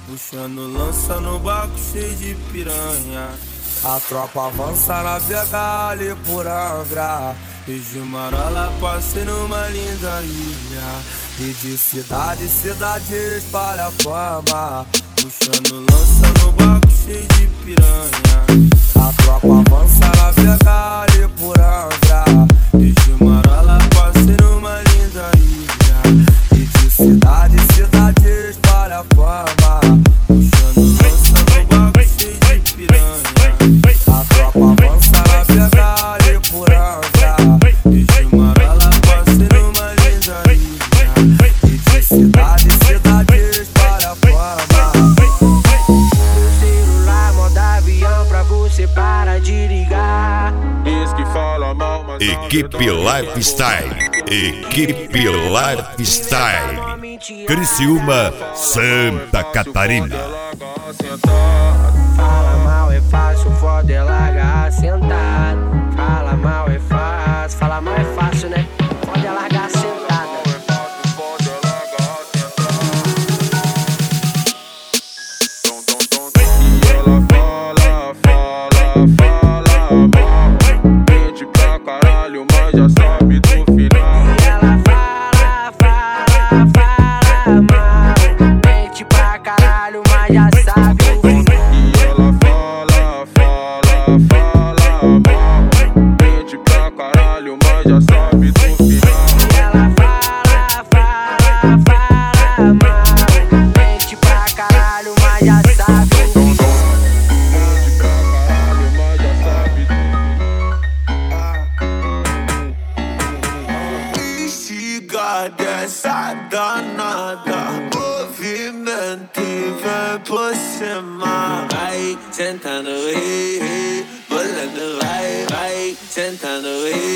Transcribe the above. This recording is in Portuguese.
Puxando lança no barco cheio de piranha. A tropa avança na pega ali por Angra. E de Marola passei numa linda ilha. E de cidade em cidade espalha fama. Puxando lança no barco cheio de piranha. A tropa avança na pega ali por Angra. E de Marola passei numa linda ilha. E de cidade em cidade espalha fama. Puxando lança no barco cheio de piranha. A tropa avança na pega ali por Angra. E de Marola passei numa linda ilha. E de cidade em cidade espalha fama. No celular, modo avião pra você parar de ligar. Diz que fala mal, mas Equipe Lifestyle, Equipe Lifestyle, Criciúma, Santa Catarina. Fala mal é fácil, foda é largar sentado. Fala mal é fácil, fala mal é fácil, né? Foda é largar sentada. E ela fala mal. Mente pra caralho, mas já sabe do final. E ela fala mal. Mente pra caralho, mas já sabe o final. E ela fala mal. Mente pra caralho, mas já sabe do final. E ela fala mal. Mente pra caralho, mas já sabe o final. Mente pra caralho, mas já sabe do Instiga dessa danada, movimento e vem por cima. Vai sentando, bolando, vai sentando.